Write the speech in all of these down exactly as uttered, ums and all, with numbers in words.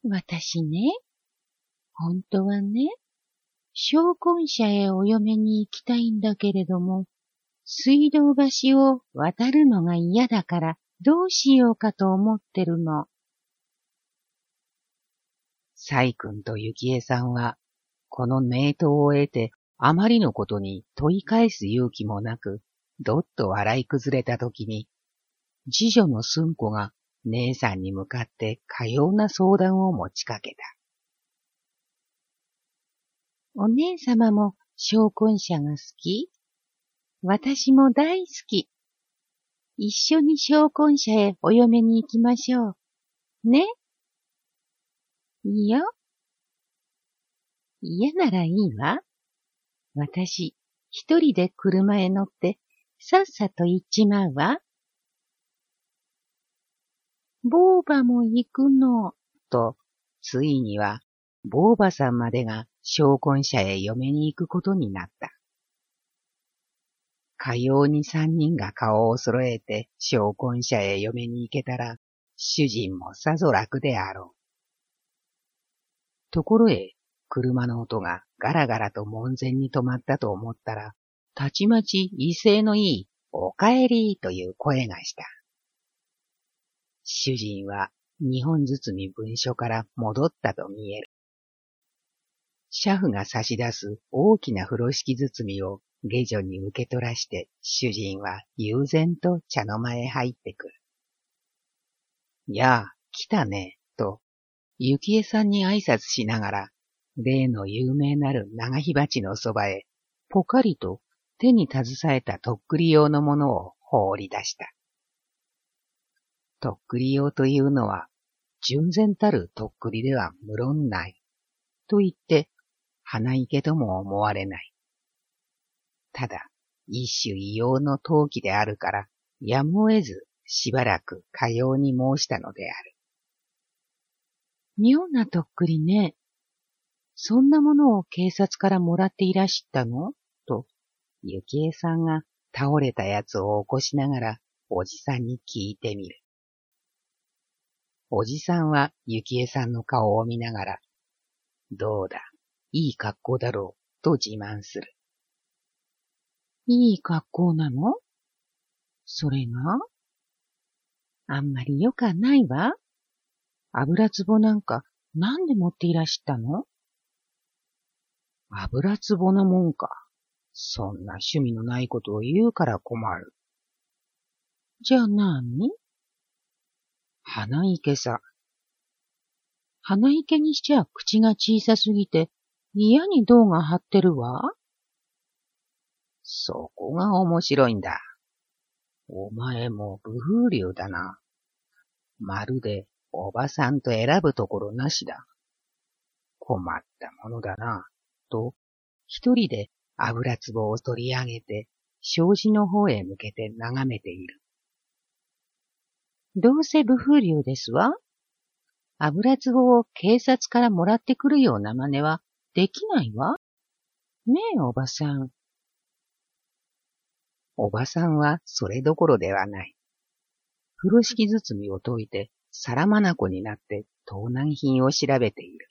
私ね、本当はね、商魂社へお嫁に行きたいんだけれども、水道橋を渡るのが嫌だからどうしようかと思ってるの。 細君と幸恵さんは、この名答を得て、あまりのことに問い返す勇気もなく、どっと笑い崩れたときに、次女の寸子が姉さんに向かってかような相談を持ちかけた。 お姉様も商魂社が好き？私も大好き。一緒に商魂社へお嫁に行きましょう。ね？いいよ。嫌ならいいわ。私、一人で車へ乗って、さっさと行っちまうわ。ボーバも行くの。 と、ついには、ボーバさんまでが商魂社へ嫁に行くことになった。かように三人が顔を揃えて商魂社へ嫁に行けたら、主人もさぞ楽であろう。ところへ、車の音がガラガラと門前に止まったと思ったら、たちまち威勢のいい、おかえりという声がした。主人は二本包み文書から戻ったと見える。車夫が差し出す大きな風呂敷包みを下女に受け取らして、主人は悠然と茶の間へ入ってくる。やあ、来たね、と、幸恵さんに挨拶しながら、例の有名なる長火鉢のそばへ、ぽかりと手に携えたとっくり用のものを放り出した。とっくり用というのは、純然たるとっくりでは無論ない。と言って、鼻池とも思われない。ただ、一種異様の陶器であるから、やむを得ずしばらくかように申したのである。 妙なとっくりね。そんなものを警察からもらっていらしたの？ と、幸恵さんが倒れたやつを起こしながら、おじさんに聞いてみる。おじさんは幸恵さんの顔を見ながら、どうだ、いい格好だろう、と自慢する。 いい格好なの？それが？あんまりよかないわ。油壺なんかなんで持っていらしたの？ 油壺なもんか。そんな趣味のないことを言うから困る。 じゃあ何？ 鼻池さ。 鼻池にしちゃ口が小さすぎて嫌に銅が張ってるわ。 そこが面白いんだ。お前も不風流だな。まるでおばさんと選ぶところなしだ。困ったものだな。と、一人で油壺を取り上げて、障子の方へ向けて眺めている。 どうせ不風流ですわ。油壺を警察からもらってくるような真似はできないわ。ねえ、おばさん。 おばさんはそれどころではない。風呂敷包みを解いて、皿まなこになって盗難品を調べている。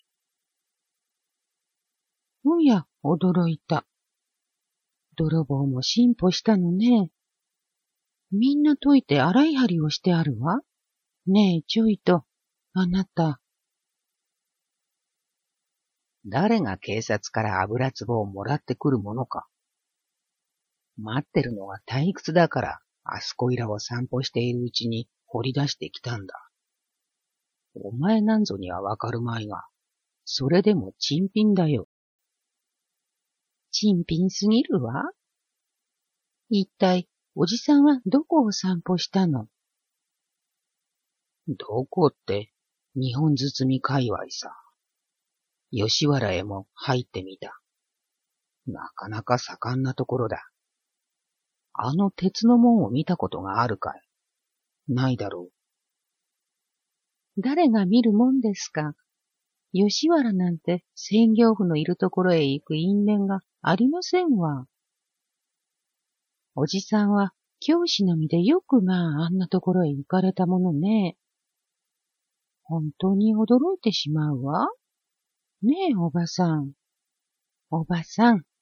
おや、驚いた。泥棒も進歩したのね。みんな解いて洗い張りをしてあるわ。ねえ、ちょいと、あなた。 誰が警察から油壺をもらってくるものか。待ってるのが退屈だから、あそこいらを散歩しているうちに掘り出してきたんだ。お前なんぞにはわかるまいが、それでも珍品だよ。 珍品すぎるわ。一体、おじさんはどこを散歩したの？ どこって、二本包み界隈さ。吉原へも入ってみた。なかなか盛んなところだ。あの鉄の門を見たことがあるかい？ないだろう。誰が見るもんですか。吉原なんて専業婦のいるところへ行く因縁がありませんわ。おじさんは教師の身でよくまああんなところへ行かれたものね。 本当に驚いてしまうわ。ねえ、おばさん。おばさん。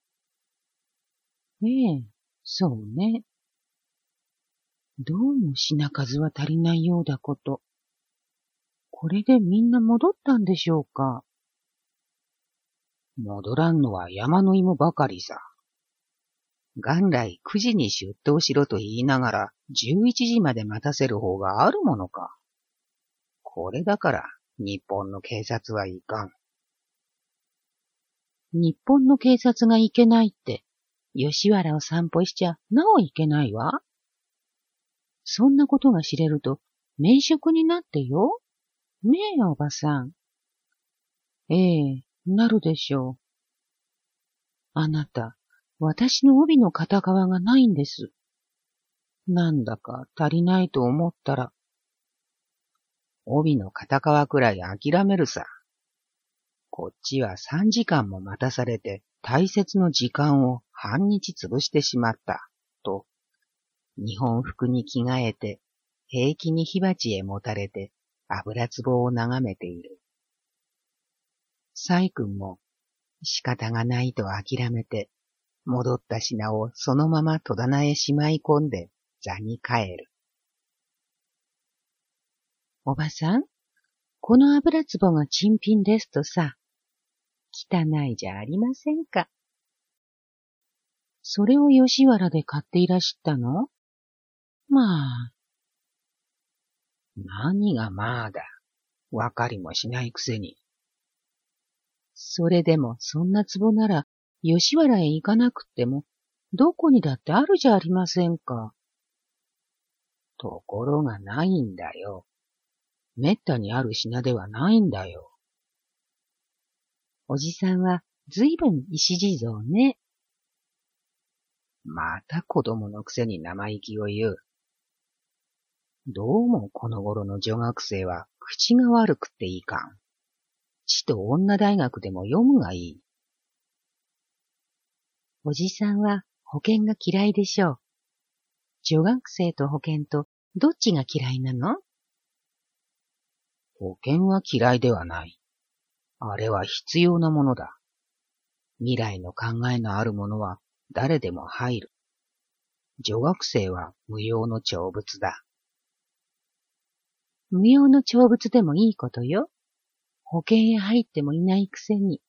ええ、そうね。どうも品数は足りないようだこと。これでみんな戻ったんでしょうか。 戻らんのは山の芋ばかりさ。元来くじに出頭しろと言いながらじゅういちじまで待たせる方があるものか。これだから日本の警察はいかん。 日本の警察がいけないって、吉原を散歩しちゃなおいけないわ。そんなことが知れると免職になってよ。ねえ、おばさん。ええ、なるでしょう。あなた、私の帯の片側がないんです。なんだか足りないと思ったら。 帯の片側くらい諦めるさ。こっちはさんじかんも待たされて大切の時間を半日潰してしまった、と、日本服に着替えて、平気に火鉢へもたれて油壺を眺めている。細君も仕方がないと諦めて、戻った品をそのまま戸棚へしまい込んで座に帰る。 おばさん、この油壺が珍品ですとさ。汚いじゃありませんか。それを吉原で買っていらしったの？まあ。 何がまあだ。わかりもしないくせに。 それでもそんな壺なら吉原へ行かなくってもどこにだってあるじゃありませんか。 ところがないんだよ。めったにある品ではないんだよ。 おじさんはずいぶん石地蔵ね。 また子供のくせに生意気を言う。どうもこの頃の女学生は口が悪くっていかん。ちと女大学でも読むがいい。 おじさんは保険が嫌いでしょう。女学生と保険とどっちが嫌いなの？ 保険は嫌いではない。あれは必要なものだ。未来の考えのあるものは誰でも入る。女学生は無用の長物だ。 無用の長物でもいいことよ。保険へ入ってもいないくせに。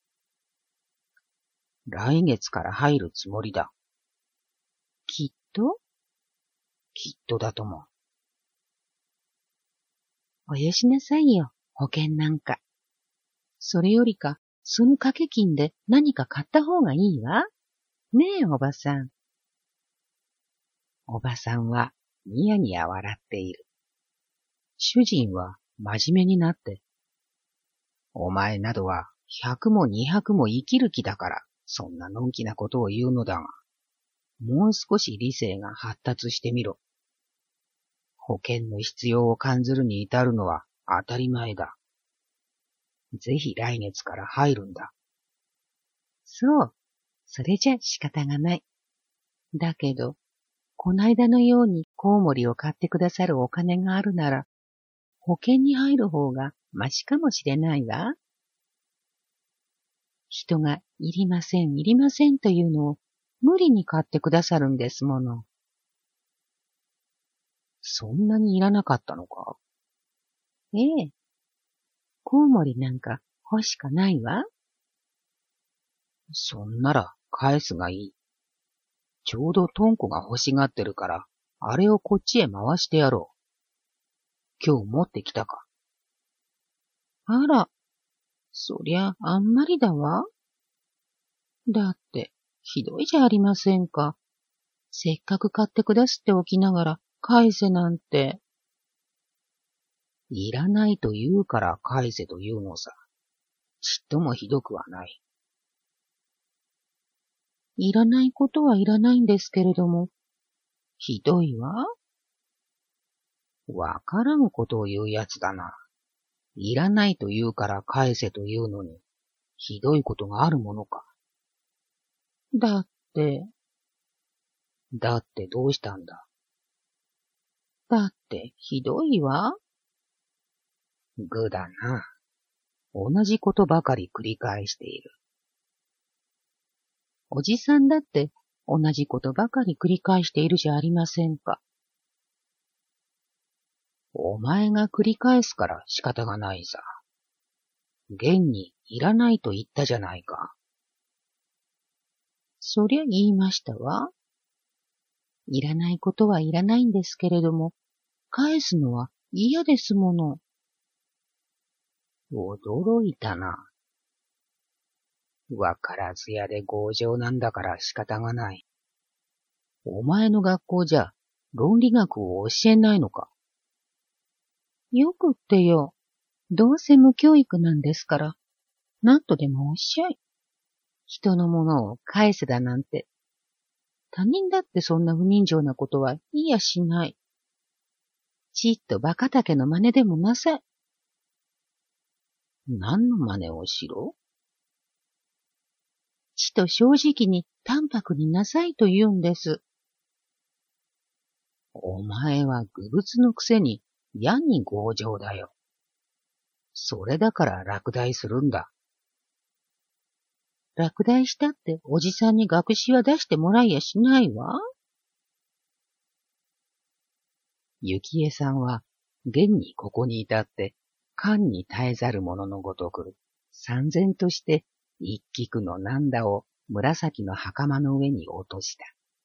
来月から入るつもりだ。 きっと？ きっとだとも。 およしなさいよ、保険なんか。それよりか、その掛け金で何か買った方がいいわ。ねえ、おばさん。 おばさんはニヤニヤ笑っている。主人は真面目になって、お前などは百も二百も生きる気だから、そんなのんきなことを言うのだが、もう少し理性が発達してみろ。保険の必要を感ずるに至るのは当たり前だ。ぜひ来月から入るんだ。 そう、それじゃ仕方がない。だけど、こないだのようにコウモリを買ってくださるお金があるなら、保険に入る方がマシかもしれないわ。人がいりません、いりませんというのを無理に買ってくださるんですもの。 そんなにいらなかったのか？ ええ。コウモリなんか欲しかないわ。 そんなら返すがいい。ちょうどトンコが欲しがってるから、あれをこっちへ回してやろう。今日持ってきたか？ あら、そりゃあんまりだわ。だって、ひどいじゃありませんか。せっかく買ってくだすっておきながら、返せなんて。 いらないと言うから返せと言うのさ。ちっともひどくはない。 いらないことはいらないんですけれども、ひどいわ。 わからんことを言うやつだな。いらないと言うから返せと言うのに、ひどいことがあるものか。 だって。 だってどうしたんだ。 だってひどいわ。 愚だな。同じことばかり繰り返している。 おじさんだって同じことばかり繰り返しているじゃありませんか。 お前が繰り返すから仕方がないさ。現にいらないと言ったじゃないか。 そりゃ言いましたわ。いらないことはいらないんですけれども、返すのは嫌ですもの。 驚いたな。わからずやで強情なんだから仕方がない。お前の学校じゃ論理学を教えないのか。 よくってよ。どうせ無教育なんですから、何とでもおっしゃい。人のものを返せだなんて。他人だってそんな不人情なことは言いやしない。ちっとバカ竹の真似でもなさい。 何の真似をしろ？ ちと正直に淡白になさいと言うんです。 お前は愚物のくせにやに強情だよ。それだから落第するんだ。 落第したっておじさんに学士は出してもらいやしないわ。 幸恵さんは現にここに至って間に絶えざる者のごとく三然として一菊の涙を紫の袴の上に落とした。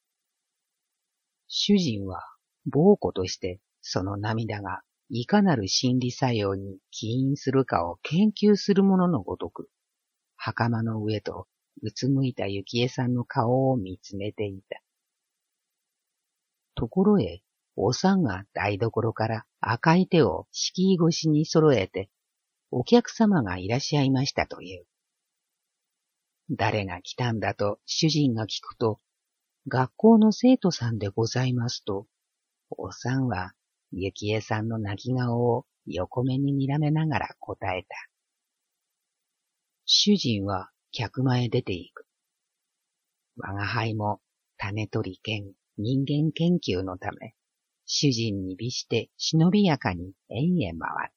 主人は傍子としてその涙がいかなる心理作用に起因するかを研究する者のごとく、袴の上とうつむいた幸恵さんの顔を見つめていた。ところへ、おさんが台所から赤い手を敷居越しに揃えて、お客様がいらっしゃいましたという。誰が来たんだと主人が聞くと、学校の生徒さんでございますと、おさんは幸恵さんの泣き顔を横目に睨めながら答えた。主人は客間へ出て行く。我が輩も種取り兼人間研究のため、主人に美して忍びやかに園へ回った。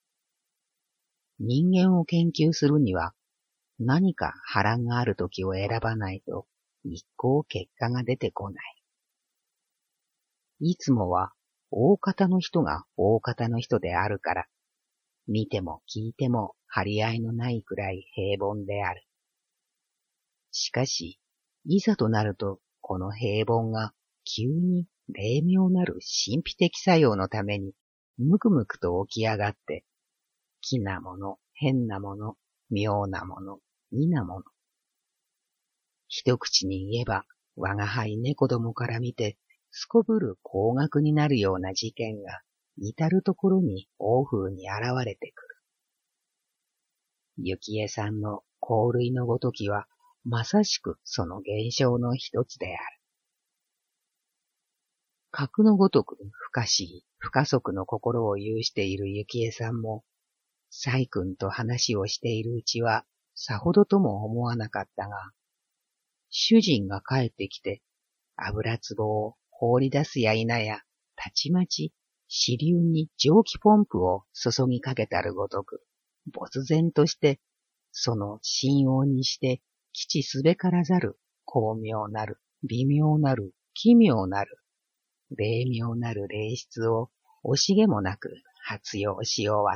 人間を研究するには、何か波乱がある時を選ばないと一向結果が出てこない。いつもは大方の人が大方の人であるから、見ても聞いても張り合いのないくらい平凡である。しかし、いざとなるとこの平凡が急に霊妙なる神秘的作用のためにむくむくと起き上がって、奇なもの、変なもの、妙なもの、異なもの。一口に言えば、我が輩猫どもから見て、すこぶる高額になるような事件が、至るところに大風に現れてくる。幸恵さんの香類のごときは、まさしくその現象の一つである。格のごとく不可思議、不可足の心を有している幸恵さんも、細君と話をしているうちは、さほどとも思わなかったが、主人が帰ってきて、油壺を放り出すや否や、たちまち、支流に蒸気ポンプを注ぎかけたるごとく、没然として、その神往にして、基地すべからざる、巧妙なる、微妙なる、奇妙なる、霊妙なる霊質を惜しげもなく発揚し終わった。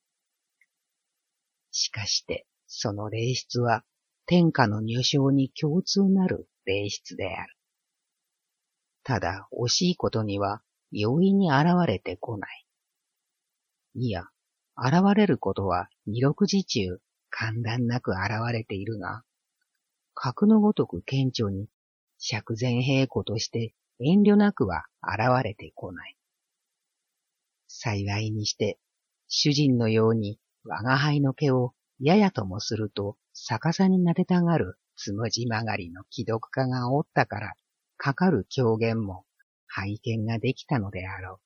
しかして、その霊質は天下の女性に共通なる霊質である。ただ惜しいことには容易に現れてこない。いや、現れることは二六時中間断なく現れているが、格のごとく顕著に釈然平子として遠慮なくは現れてこない。幸いにして、主人のように我が輩の毛をややともすると逆さに撫でたがるつむじ曲がりの既読家がおったから、かかる狂言も拝見ができたのであろう。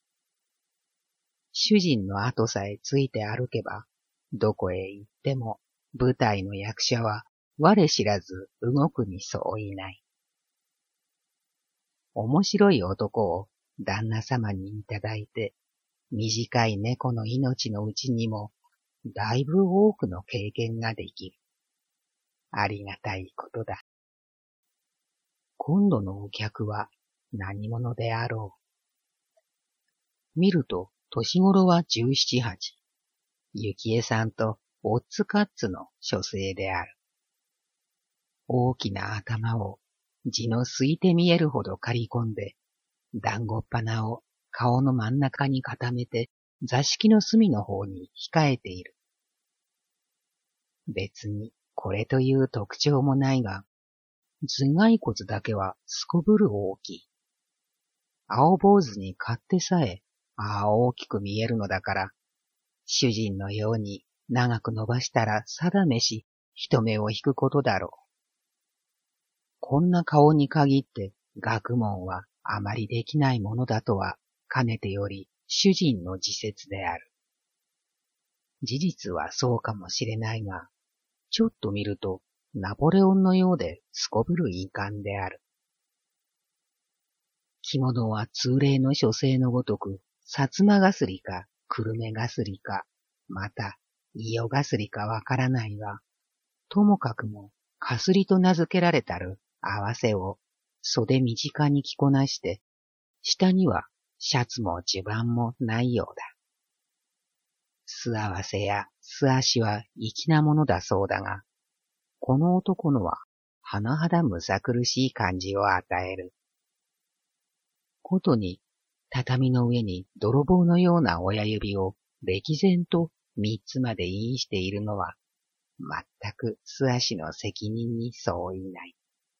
主人の後さえついて歩けば、どこへ行っても舞台の役者は我知らず動くにそういない。面白い男を旦那様にいただいて、 短い猫の命のうちにも、だいぶ多くの経験ができる。ありがたいことだ。今度のお客は何者であろう。見ると、年頃は十七八。ゆきえさんとオッツカッツの書生である。大きな頭を地のすいて見えるほど刈り込んで、団子っ鼻を顔の真ん中に固めて座敷の隅の方に控えている。別にこれという特徴もないが、頭蓋骨だけはすこぶる大きい。青坊主に勝手さえ、ああ大きく見えるのだから、主人のように長く伸ばしたら定めし、人目を引くことだろう。こんな顔に限って学問はあまりできないものだとは、かねてより主人の自説である。事実はそうかもしれないが、ちょっと見るとナポレオンのようですこぶる遺憾である。着物は通例の書生のごとく、薩摩がすりか、久留米がすりか、また、伊予がすりかわからないが、ともかくも、かすりと名付けられたる合わせを袖短に着こなして、下にはシャツも襦袢もないようだ。素合わせや素足は粋なものだそうだが、この男のは、甚だむさ苦しい感じを与える。ことに、畳の上に泥棒のような親指を歴然と三つまでインしているのは、まったく素足の責任に相違ない。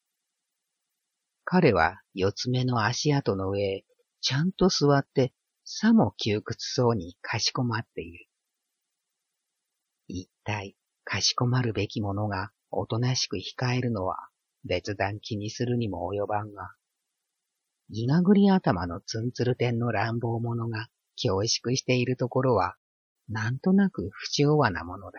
彼は四つ目の足跡の上へちゃんと座ってさも窮屈そうにかしこまっている。一体かしこまるべきものがおとなしく控えるのは別段気にするにも及ばんが、いがぐり頭のツンツル天の乱暴者が恐縮しているところはなんとなく不調和なものだ。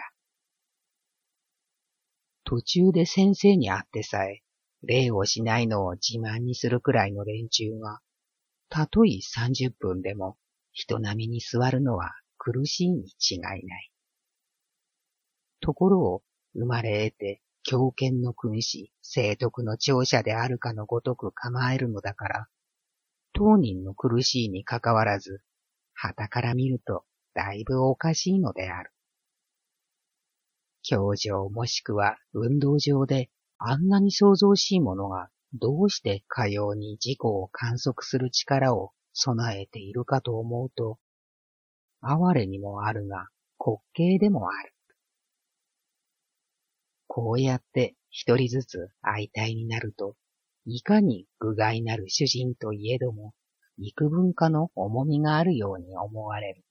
途中で先生に会ってさえ、礼をしないのを自慢にするくらいの連中が、たとえ三十分でも人並みに座るのは苦しいに違いない。ところを生まれ得て狂犬の君子、聖徳の長者であるかのごとく構えるのだから、当人の苦しいにかかわらず、傍から見るとだいぶおかしいのである。教場もしくは運動場であんなに騒々しいものがどうしてかように自己を観測する力を備えているかと思うと、哀れにもあるが滑稽でもある。こうやって一人ずつ相対になると、いかに愚害なる主人といえども、幾分かの重みがあるように思われる。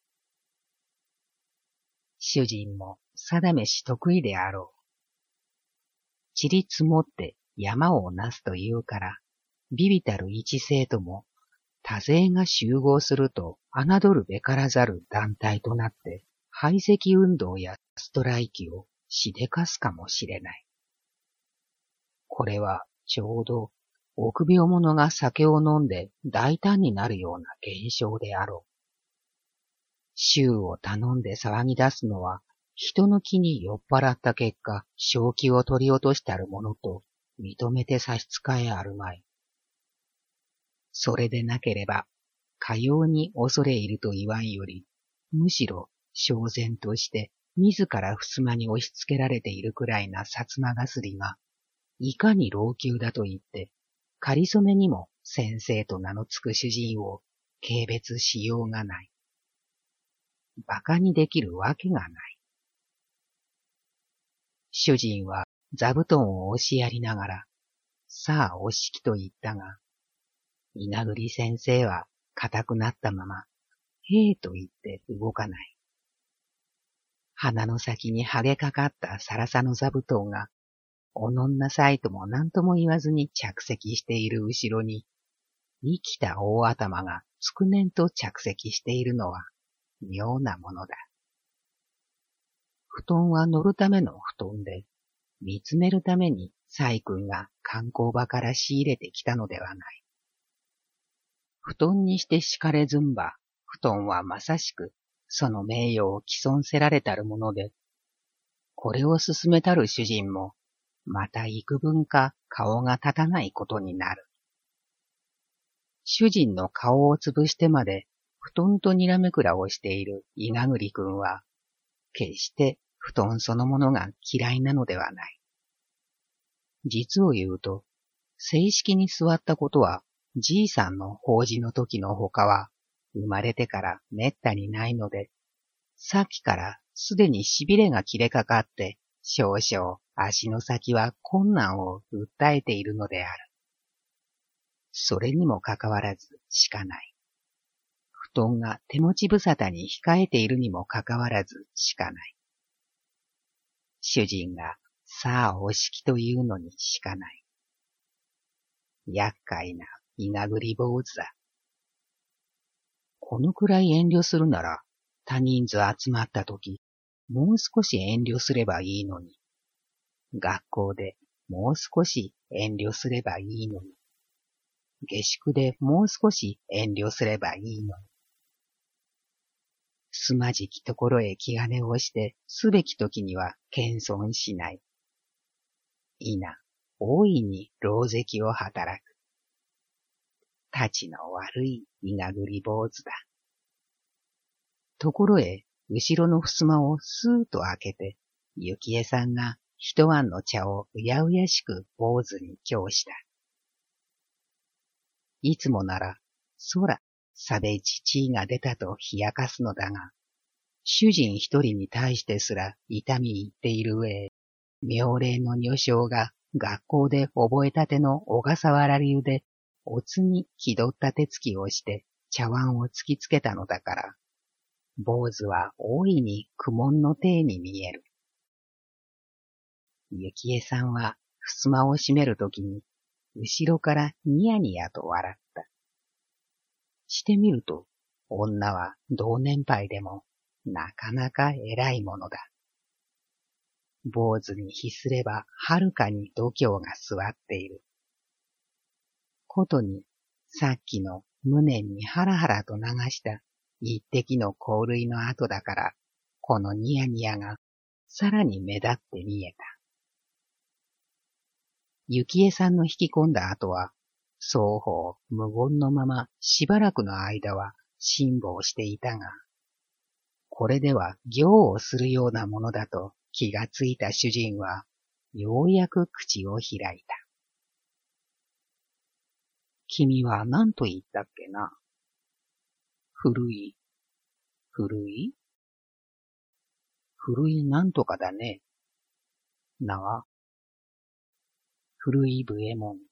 主人も定めし得意であろう。散り積もって山をなすというから、微々たる一生徒も、多勢が集合すると侮るべからざる団体となって、排斥運動やストライキをしでかすかもしれない。これはちょうど、臆病者が酒を飲んで大胆になるような現象であろう。衆を頼んで騒ぎ出すのは、人の気に酔っ払った結果、正気を取り落としてあるものと認めて差し支えあるまい。それでなければ、かように恐れ入ると言わんより、むしろ焦然として自ら襖に押し付けられているくらいな薩摩がすりが、いかに老朽だと言って、かりそめにも先生と名の付く主人を軽蔑しようがない。馬鹿にできるわけがない。主人は座布団を押しやりながら、さあお敷と言ったが、稲栗先生は硬くなったまま、へえと言って動かない。鼻の先に剥げかかったさらさの座布団が、おのんなさいとも何とも言わずに着席している後ろに、生きた大頭がつくねんと着席しているのは、妙なものだ。布団は乗るための布団で、見つめるために細君が観光場から仕入れてきたのではない。布団にして敷かれずんば、 布団はまさしくその名誉を毀損せられたるもので、これを進めたる主人も、また幾分か顔が立たないことになる。主人の顔を潰してまで布団とにらめくらをしている伊賀栗くんは、決して布団そのものが嫌いなのではない。実を言うと、正式に座ったことは、じいさんの法事の時のほかは、生まれてからめったにないので、さっきからすでに痺れが切れかかって、少々足の先は困難を訴えているのである。それにもかかわらずしかない。布団が手持ち無沙汰に控えているにもかかわらずしかない。主人がさあお式というのにしかない。厄介な伊賀栗坊主だ。このくらい遠慮するなら、多人数集まったとき、もう少し遠慮すればいいのに。学校でもう少し遠慮すればいいのに。下宿でもう少し遠慮すればいいのに。すまじきところへ気兼ねをしてすべきときには謙遜しない。いな、大いに狼藉を働く。たちの悪い伊賀栗坊主だ。ところへ、後ろの襖をスーッと開けて、幸恵さんが一碗の茶をうやうやしく坊主に供した。いつもなら、そら、さべちちいが出たと冷やかすのだが、主人一人に対してすら痛み入っている上、妙齢の女性が学校で覚えたての小笠原流で、おつに気取った手つきをして茶碗を突きつけたのだから、坊主は大いに苦悶の体に見える。幸恵さんは襖を閉めるときに、後ろからニヤニヤと笑った。してみると、女は同年配でもなかなか偉いものだ。坊主に比すればはるかに度胸が座っている。ことに、さっきの無念にハラハラと流した一滴の香類の跡だから、このニヤニヤがさらに目立って見えた。幸恵さんの引き込んだ後は、双方無言のまましばらくの間は辛抱していたが、これでは行をするようなものだと気がついた主人は、ようやく口を開いた。君は何と言ったっけな。古い、古い古いなんとかだね。なあ。古い武衛門。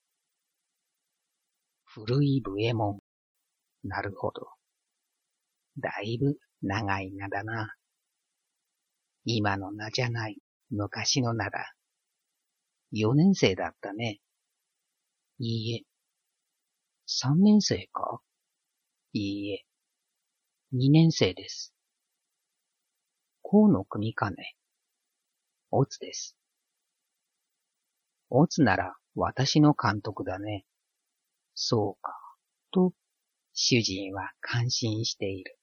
古い武衛門。なるほど。だいぶ長い名だな。今の名じゃない、昔の名だ。四年生だったね。いいえ。三年生か？いいえ。二年生です。河野組かね。オツです。オツなら私の監督だね。そうか。と、主人は感心している。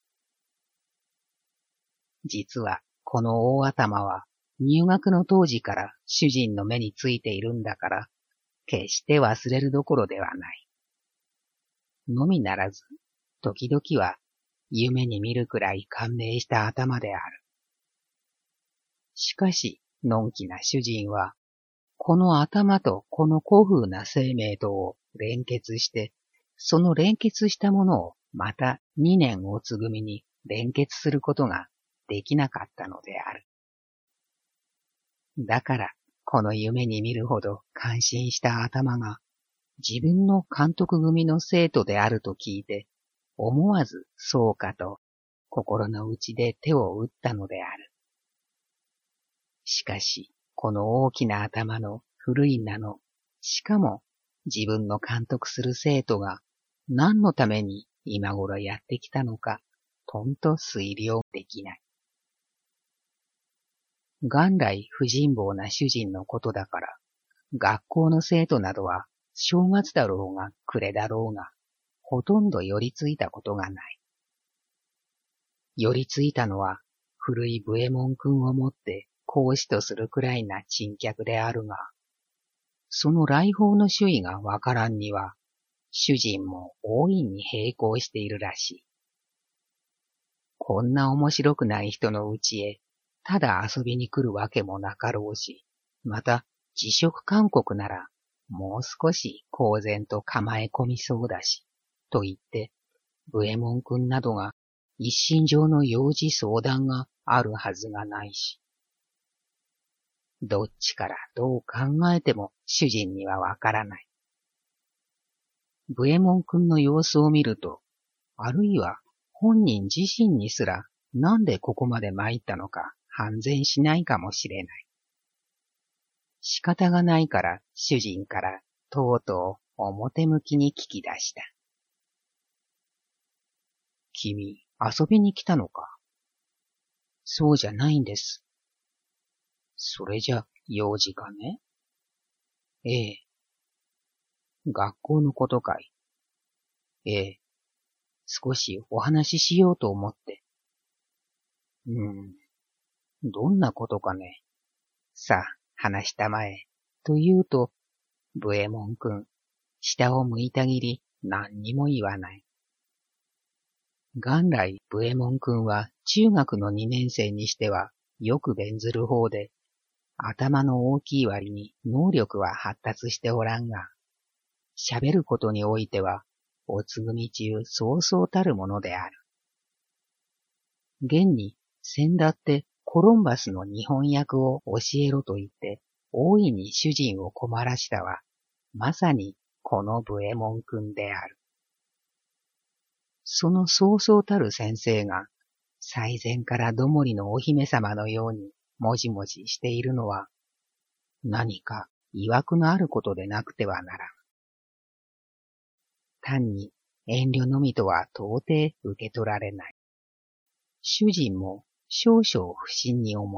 実は、この大頭は入学の当時から主人の目についているんだから、決して忘れるどころではない。のみならず、時々は夢に見るくらい感銘した頭である。しかし、のんきな主人は、この頭とこの古風な生命とを連結して、その連結したものをまた二年おつ組に連結することができなかったのである。だから、この夢に見るほど感心した頭が、自分の監督組の生徒であると聞いて、思わずそうかと心の内で手を打ったのである。しかし、この大きな頭の古い名の、しかも自分の監督する生徒が何のために今頃やってきたのか、とんと推量できない。元来不人望な主人のことだから、学校の生徒などは正月だろうが暮れだろうが、ほとんど寄りついたことがない。 寄りついたのは古い武右衛門くんをもって講師とするくらいな珍客であるが、その来訪の主意がわからんには、主人も大いに並行しているらしい。こんな面白くない人のうちへ、ただ遊びに来るわけもなかろうし、また辞職勧告なら、もう少し公然と構え込みそうだし、と言って、武右衛門くんなどが一身上の用事相談があるはずがないし、どっちからどう考えても主人にはわからない。武右衛門くんの様子を見ると、あるいは本人自身にすらなんでここまで参ったのか判然しないかもしれない。仕方がないから主人からとうとう表向きに聞き出した。君、遊びに来たのか？そうじゃないんです。それじゃ、用事かね？ええ。学校のことかい？ええ。少しお話ししようと思って。うーん。どんなことかね？さあ、話したまえ。と言うと、武右衛門くん、下を向いたぎり何にも言わない。元来、武右衛門くんは中学のにねん生にしてはよく弁ずる方で、頭の大きい割に能力は発達しておらんが、喋ることにおいては、おつぐみ中そうそうたるものである。現に、先だってコロンバスの日本訳を教えろと言って、大いに主人を困らしたは、まさにこの武右衛門くんである。そのそうそうたる先生が、最前からどもりのお姫様のようにもじもじしているのは、何か曰くのあることでなくてはならん。単に遠慮のみとは到底受け取られない。主人も少々不審に思った。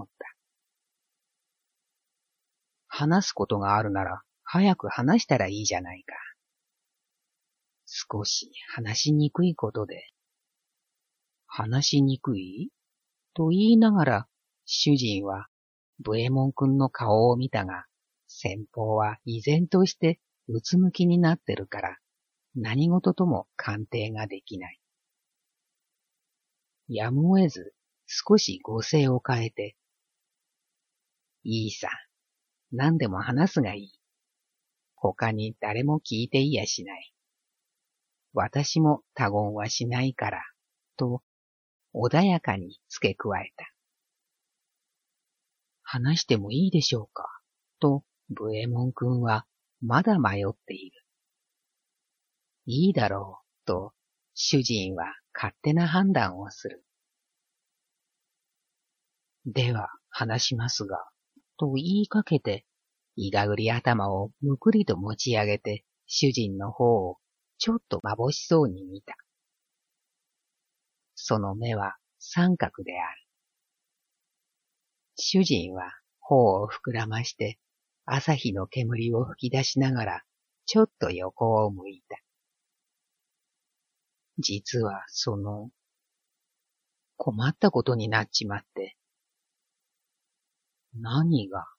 話すことがあるなら早く話したらいいじゃないか。少し話しにくいことで。話しにくい？と言いながら、主人は武右衛門くんの顔を見たが、先方は依然としてうつむきになってるから、何事とも鑑定ができない。やむを得ず、少し語勢を変えて、いいさ、何でも話すがいい。他に誰も聞いていやしない。私も他言はしないから、と、穏やかに付け加えた。話してもいいでしょうか、と、武右衛門くんはまだ迷っている。いいだろう、と、主人は勝手な判断をする。では、話しますが、と言いかけて、いがぐり頭をむくりと持ち上げて、主人の方をちょっとまぼしそうに見た。その目は三角である。主人は頬を膨らまして、朝日の煙を吹き出しながら、ちょっと横を向いた。実はその、困ったことになっちまって。何が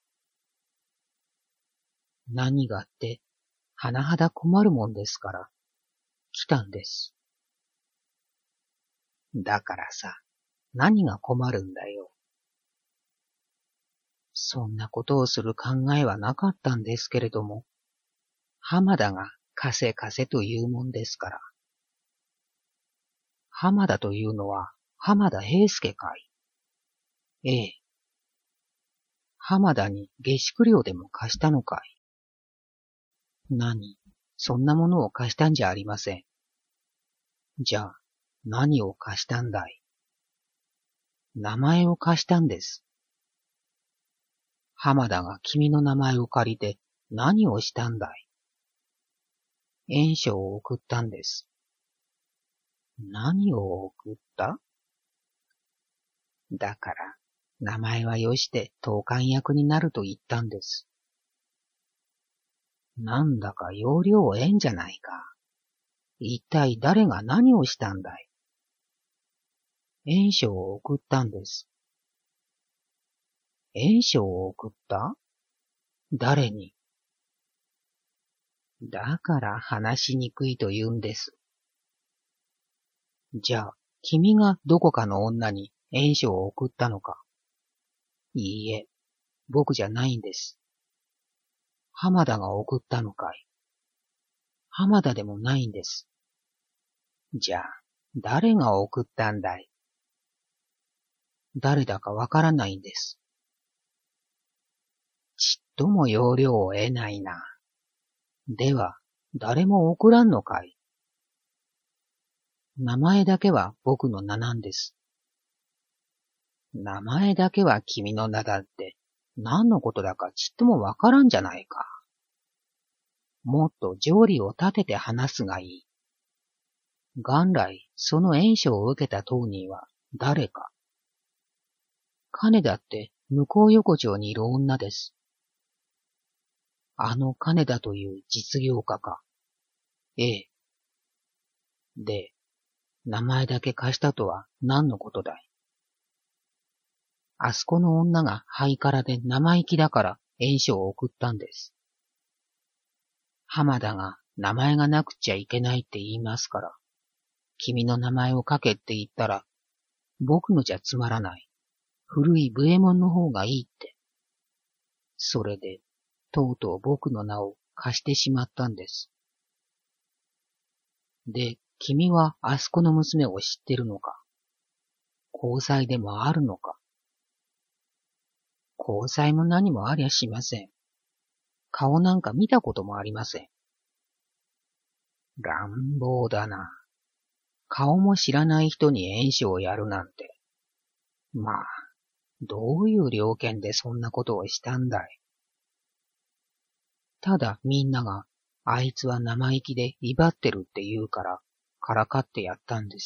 何がって、甚だ困るもんですから、来たんです。だからさ、何が困るんだよ。そんなことをする考えはなかったんですけれども、浜田が貸せ貸せというもんですから。浜田というのは浜田平助かい？ええ。浜田に下宿料でも貸したのかい？何、そんなものを貸したんじゃありません。じゃあ、何を貸したんだい？名前を貸したんです。浜田が君の名前を借りて何をしたんだい？援書を送ったんです。何を送った？だから、名前はよして当官役になると言ったんです。なんだか要領を得んじゃないか。一体誰が何をしたんだい？ 炎章を送ったんです。炎章を送った？誰に？だから話しにくいと言うんです。じゃあ、君がどこかの女に炎章を送ったのか？いいえ、僕じゃないんです。浜田が送ったのかい？浜田でもないんです。じゃあ、誰が送ったんだい？誰だかわからないんです。ちっとも要領を得ないな。では、誰も送らんのかい？名前だけは僕の名なんです。名前だけは君の名だって、何のことだかちっともわからんじゃないか。もっと条理を立てて話すがいい。元来、その炎章を受けた当人は誰か。金田って向こう横丁にいる女です。あの金田という実業家か。ええ。で、名前だけ貸したとは何のことだい？あそこの女がハイカラで生意気だから炎章を送ったんです。浜田が名前がなくちゃいけないって言いますから、君の名前を書けって言ったら、僕のじゃつまらない。古い武右衛門の方がいいって。それで、とうとう僕の名を貸してしまったんです。で、君はあそこの娘を知ってるのか？交際でもあるのか？交際も何もありゃしません。顔なんか見たこともありません。乱暴だな。顔も知らない人に炎章をやるなんて。まあ、どういう了見でそんなことをしたんだい。ただみんなが、あいつは生意気で威張ってるって言うから、からかってやったんです。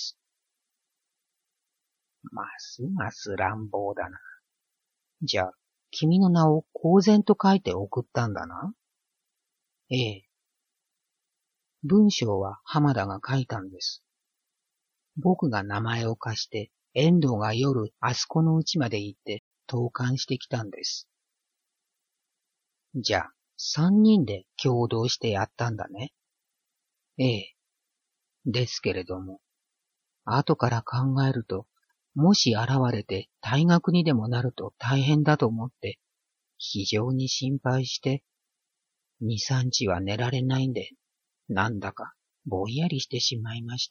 ますます乱暴だな。じゃあ、君の名を公然と書いて送ったんだな？ええ。文章は浜田が書いたんです。僕が名前を貸して、遠藤が夜あそこの家まで行って投函してきたんです。じゃあ、三人で共同してやったんだね。ええ。ですけれども、後から考えると、もし現れて退学にでもなると大変だと思って、非常に心配して、二三日は寝られないんで、なんだかぼんやりしてしまいました。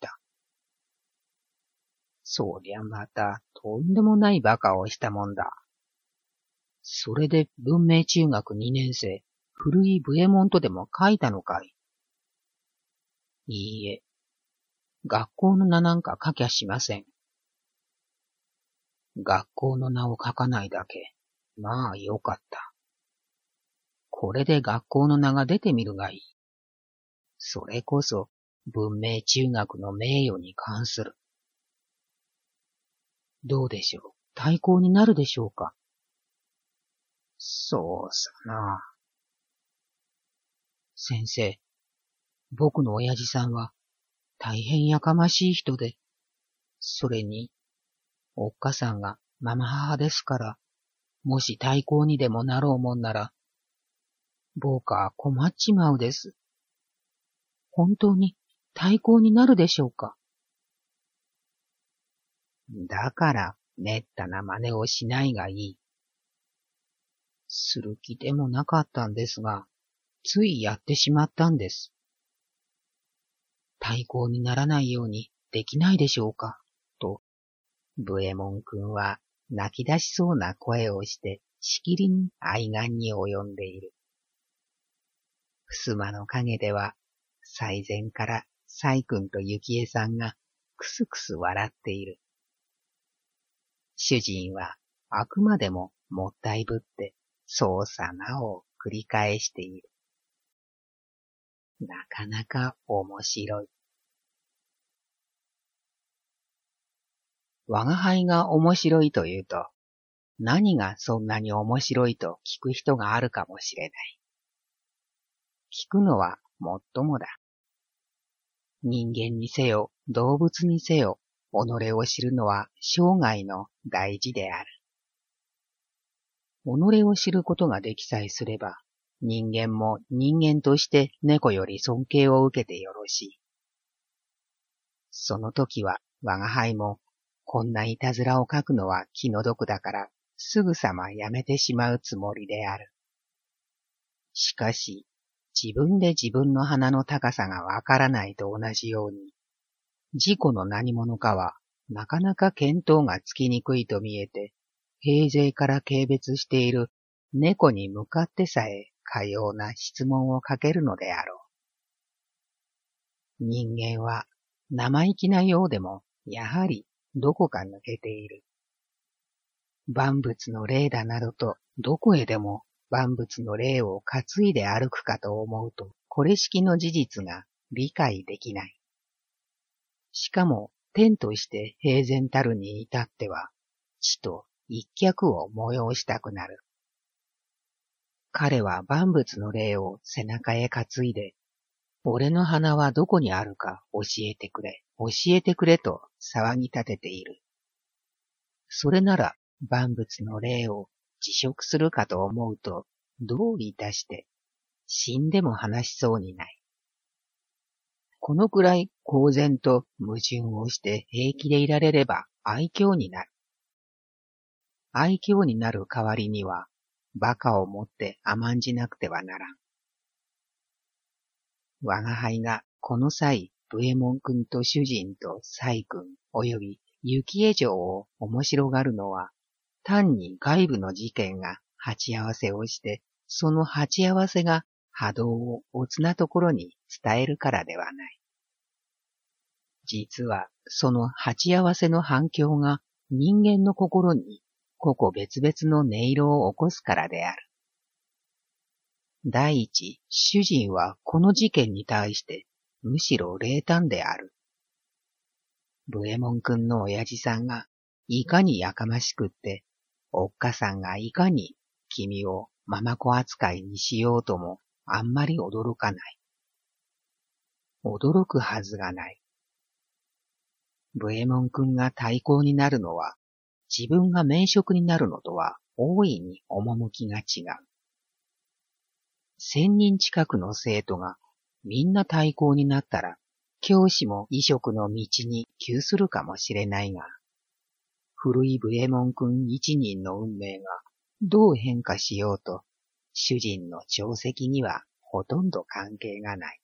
そりゃまた、とんでもない馬鹿をしたもんだ。それで文明中学二年生、古い武右衛門とでも書いたのかい？いいえ、学校の名なんか書きゃしません。学校の名を書かないだけ。まあよかった。これで学校の名が出てみるがいい。それこそ文明中学の名誉に関する。どうでしょう？対抗になるでしょうか？そうさな。先生、僕の親父さんは大変やかましい人で、それに、おっかさんがママ母ですから、もし対抗にでもなろうもんなら、僕は困っちまうです。本当に対抗になるでしょうか？だから、めったな真似をしないがいい。する気でもなかったんですが、ついやってしまったんです。対抗にならないようにできないでしょうか？と、武右衛門くんは泣き出しそうな声をしてしきりに愛願に及んでいる。襖の陰では、最前から細君と幸恵さんがくすくす笑っている。主人はあくまでももったいぶってそうさなを繰り返している。なかなか面白い。我が輩が面白いというと、何がそんなに面白いと聞く人があるかもしれない。聞くのはもっともだ。人間にせよ、動物にせよ、 己を知るのは生涯の大事である。己を知ることができさえすれば、人間も人間として猫より尊敬を受けてよろしい。その時は我が輩も、こんないたずらを書くのは気の毒だから、すぐさまやめてしまうつもりである。しかし、自分で自分の鼻の高さがわからないと同じように、自己の何者かはなかなか見当がつきにくいと見えて、平勢から軽蔑している猫に向かってさえかような質問をかけるのであろう。人間は生意気なようでも、やはりどこか抜けている。万物の霊だなどとどこへでも万物の霊を担いで歩くかと思うと、これ式の事実が理解できない。しかも天として平然たるに至っては、地と一脚を催したくなる。彼は万物の霊を背中へ担いで、俺の鼻はどこにあるか教えてくれ、教えてくれと騒ぎ立てている。それなら万物の霊を辞職するかと思うと、どういたして死んでも話しそうにない。このくらい公然と矛盾をして平気でいられれば愛嬌になる。愛嬌になる代わりには、馬鹿をもって甘んじなくてはならん。我が輩がこの際、武右衛門君と主人と妻君及び幸恵城を面白がるのは、単に外部の事件が鉢合わせをして、その鉢合わせが波動をおつなところに伝えるからではない。実はその鉢合わせの反響が人間の心に個々別々の音色を起こすからである。第一、主人はこの事件に対してむしろ冷淡である。武右衛門君の親父さんがいかにやかましくって、おっかさんがいかに君をママ子扱いにしようともあんまり驚かない。驚くはずがない。武右衛門君が対抗になるのは、自分が免職になるのとは大いに趣が違う。千人近くの生徒がみんな対抗になったら、教師も医職の道に窮するかもしれないが、古い武右衛門君一人の運命がどう変化しようと、主人の定石にはほとんど関係がない。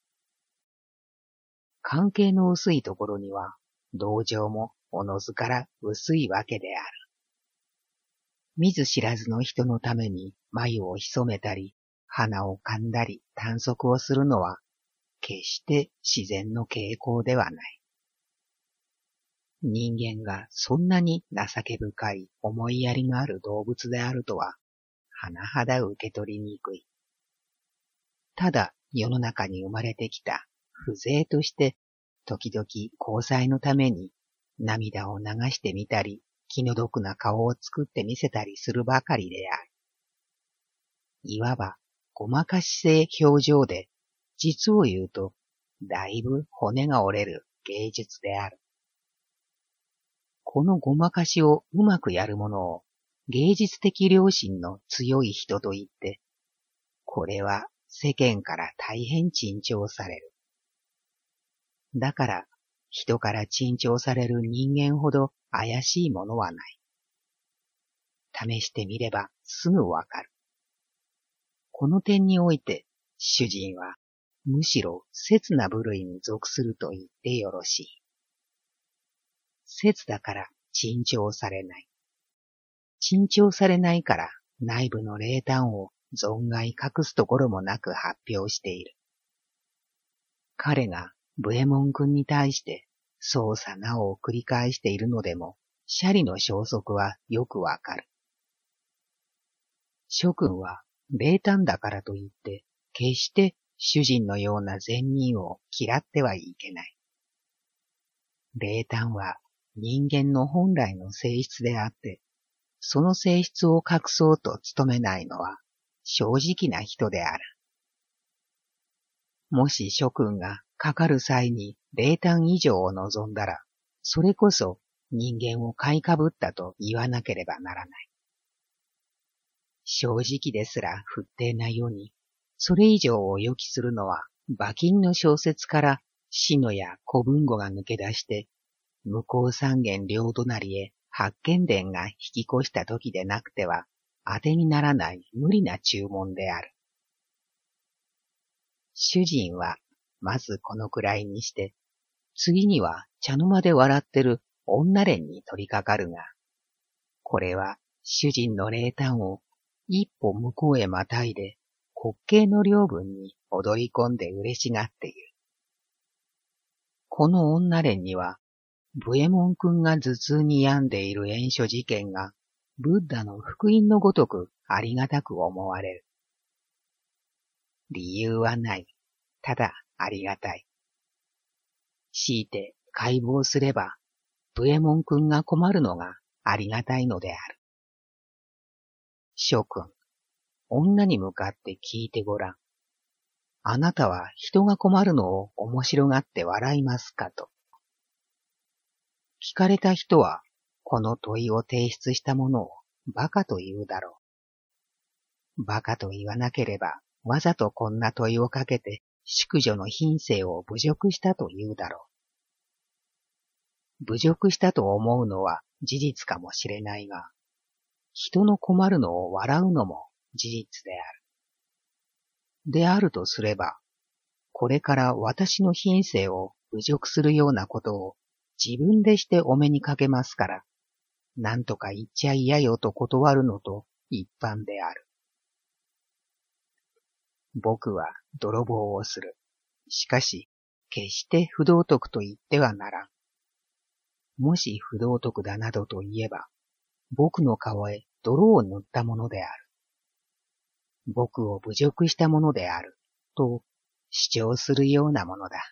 関係の薄いところには、同情もおのずから薄いわけである。見ず知らずの人のために眉を潜めたり、鼻を噛んだり短足をするのは、決して自然の傾向ではない。人間がそんなに情け深い思いやりのある動物であるとは、甚だ受け取りにくい。ただ世の中に生まれてきた風情として、時々交際のために涙を流してみたり、気の毒な顔を作ってみせたりするばかりである。いわばごまかし性表情で、実を言うと、だいぶ骨が折れる芸術である。このごまかしをうまくやるものを芸術的良心の強い人と言って、これは世間から大変珍重される。だから、人から珍重される人間ほど怪しいものはない。試してみればすぐわかる。この点において、主人はむしろ節な部類に属すると言ってよろしい。節だから珍重されない。珍重されないから内部の冷淡を存外隠すところもなく発表している。彼が武右衛門君に対してそうさなおを繰り返しているのでも、シャリの消息はよくわかる。諸君は冷淡だからといって、決して主人のような善人を嫌ってはいけない。冷淡は人間の本来の性質であって、その性質を隠そうと努めないのは正直な人である。もし諸君がかかる際に冷淡以上を望んだら、 それこそ人間を買いかぶったと言わなければならない。正直ですら不定な世に、それ以上を予期するのは、馬琴の小説から志野や古文語が抜け出して、向こう三軒両隣へ八犬伝が引き越した時でなくては、当てにならない無理な注文である。主人は、まずこのくらいにして、次には茶の間で笑ってる女連に取り掛かるが、これは主人の冷淡を一歩向こうへまたいで、滑稽の領分に踊り込んで嬉しがっている。この女連には、武右衛門くんが頭痛に病んでいる縁所事件が、ブッダの福音のごとくありがたく思われる。理由はない。ただありがたい。強いて解剖すれば、武右衛門くんが困るのがありがたいのである。諸君、女に向かって聞いてごらん。あなたは人が困るのを面白がって笑いますかと。聞かれた人は、この問いを提出したものを馬鹿と言うだろう。馬鹿と言わなければ、わざとこんな問いをかけて、淑女の品性を侮辱したと言うだろう。侮辱したと思うのは事実かもしれないが、人の困るのを笑うのも事実である。であるとすれば、これから私の品性を侮辱するようなことを自分でしてお目にかけますから、なんとか言っちゃ嫌よと断るのと一般である。僕は泥棒をする。しかし、決して不道徳と言ってはならん。もし不道徳だなどと言えば、僕の顔へ泥を塗ったものである。僕を侮辱したものである、と主張するようなものだ。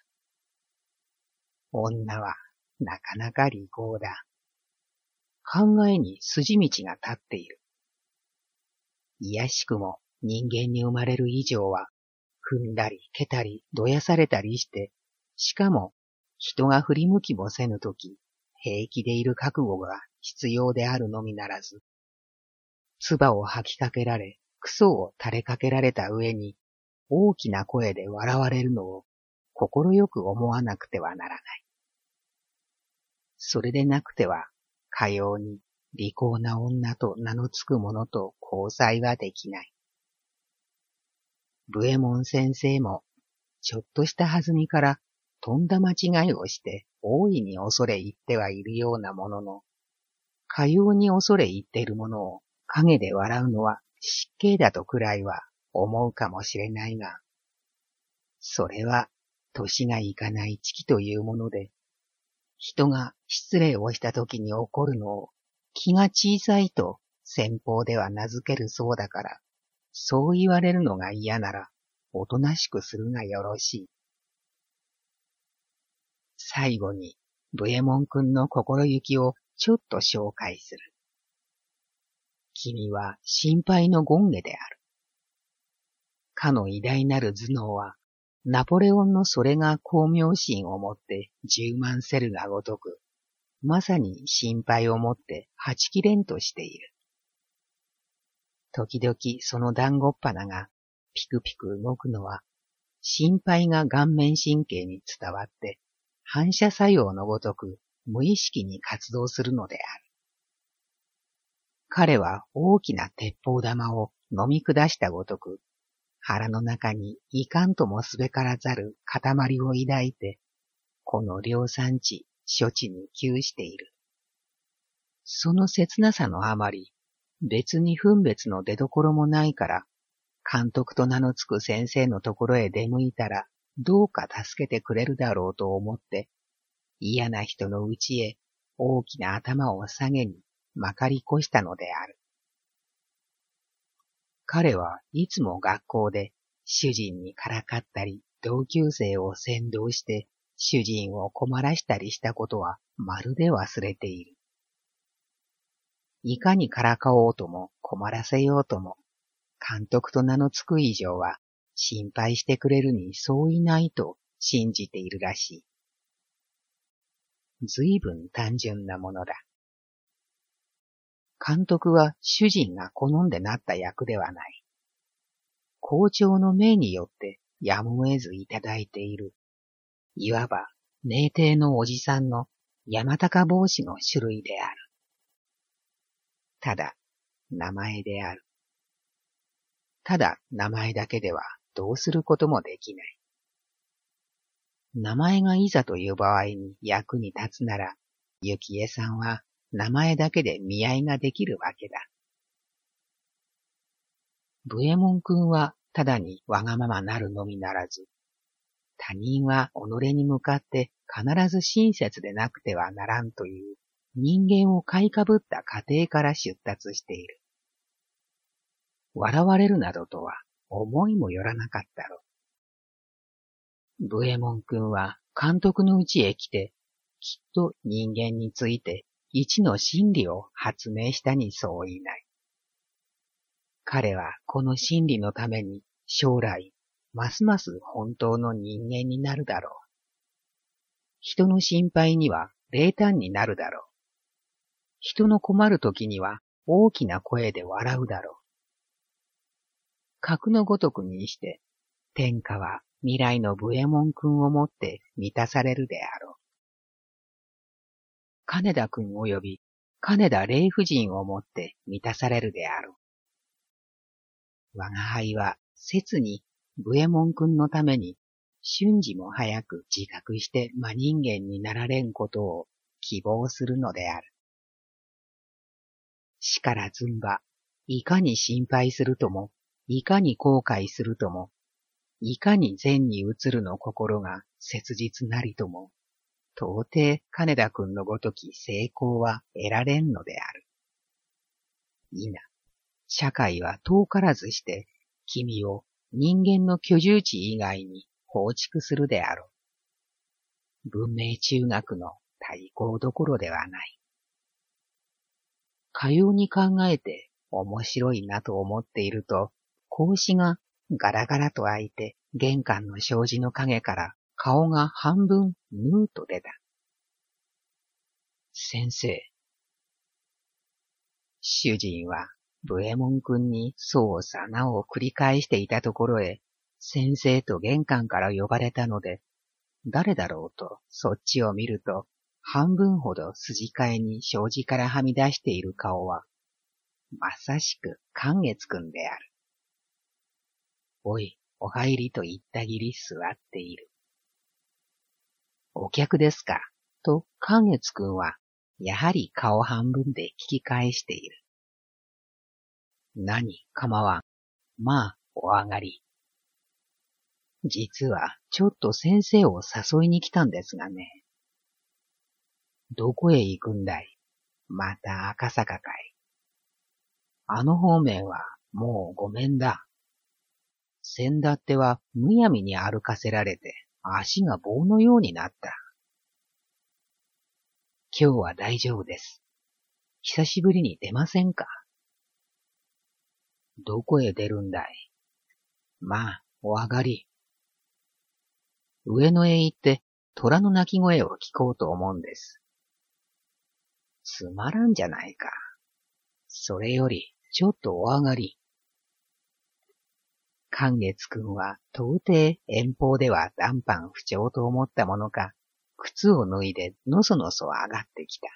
女はなかなか利口だ。考えに筋道が立っている。いやしくも人間に生まれる以上は、踏んだり蹴たりどやされたりして、しかも人が振り向きもせぬとき、平気でいる覚悟が必要であるのみならず、唾を吐きかけられ、クソを垂れかけられた上に、大きな声で笑われるのを心よく思わなくてはならない。それでなくては、かように利口な女と名のつく者と交際はできない。武右衛門先生も、ちょっとした弾みからとんだ間違いをして大いに恐れ入ってはいるようなものの、かように恐れ入っているものを陰で笑うのは失敬だとくらいは思うかもしれないが、それは年がいかない知気というもので、人が失礼をしたときに怒るのを気が小さいと先方では名付けるそうだから、そう言われるのが嫌なら、おとなしくするがよろしい。最後に、武右衛門くんの心行きをちょっと紹介する。君は心配の権下である。かの偉大なる頭脳は、ナポレオンのそれが功名心をもって充満せるがごとく、まさに心配をもってはちきれんとしている。時々その団子っ鼻がピクピク動くのは、心配が顔面神経に伝わって、反射作用のごとく無意識に活動するのである。彼は大きな鉄砲玉を飲み下したごとく、腹の中にいかんともすべからざる塊を抱いて、この量産地、処置に窮している。その切なさのあまり、別に分別の出所もないから、監督と名のつく先生のところへ出向いたら、どうか助けてくれるだろうと思って、嫌な人のうちへ大きな頭を下げにまかり越したのである。彼はいつも学校で主人にからかったり、同級生を先導して主人を困らしたりしたことはまるで忘れている。いかにからかおうとも困らせようとも、監督と名のつく以上は心配してくれるにそういないと信じているらしい。 随分単純なものだ。監督は主人が好んでなった役ではない。校長の命によってやむを得ずいただいている。いわば、名帝のおじさんの山高帽子の種類である。ただ、名前である。ただ、名前だけではどうすることもできない。名前がいざという場合に役に立つなら、幸恵さんは名前だけで見合いができるわけだ。武右衛門くんはただにわがままなるのみならず、他人は己に向かって必ず親切でなくてはならんという人間を買いかぶった家庭から出立している。笑われるなどとは思いもよらなかったろう。武右衛門くんは監督の家へ来て、きっと人間について一の真理を発明したにそういない。彼はこの真理のために将来、ますます本当の人間になるだろう。人の心配には冷淡になるだろう。人の困る時には大きな声で笑うだろう。格のごとくにして、天下は未来の武右衛門くんをもって満たされるであろう。金田くん及び金田霊夫人をもって満たされるであろう。我が輩は切に武右衛門くんのために瞬時も早く自覚して真人間になられんことを希望するのである。しからずんば、いかに心配するとも、いかに後悔するとも、いかに善に移るの心が切実なりとも、到底金田くんのごとき成功は得られんのである。いな、社会は遠からずして君を人間の居住地以外に放逐するであろう。文明中学の対抗どころではない。かように考えて面白いなと思っていると、格子がガラガラと開いて玄関の障子の影から顔が半分ぬーと出た。先生。主人は武右衛門くんにそうさなを繰り返していたところへ、先生と玄関から呼ばれたので、誰だろうとそっちを見ると、半分ほど筋替えに障子からはみ出している顔は、まさしく寛月くんである。おい、お入りと言ったぎり座っている。お客ですかと寛月くんは、やはり顔半分で聞き返している。何、構わん。まあ、お上がり。実は、ちょっと先生を誘いに来たんですがね。どこへ行くんだい？また赤坂かい。あの方面は、もうごめんだ。先だってはむやみに歩かせられて、足が棒のようになった。今日は大丈夫です。久しぶりに出ませんか？どこへ出るんだい？まあ、お上がり。上野へ行って虎の鳴き声を聞こうと思うんです。つまらんじゃないか。それより、ちょっとお上がり。寛月くんは到底遠方では談判不調と思ったものか、靴を脱いでのそのそ上がってきた。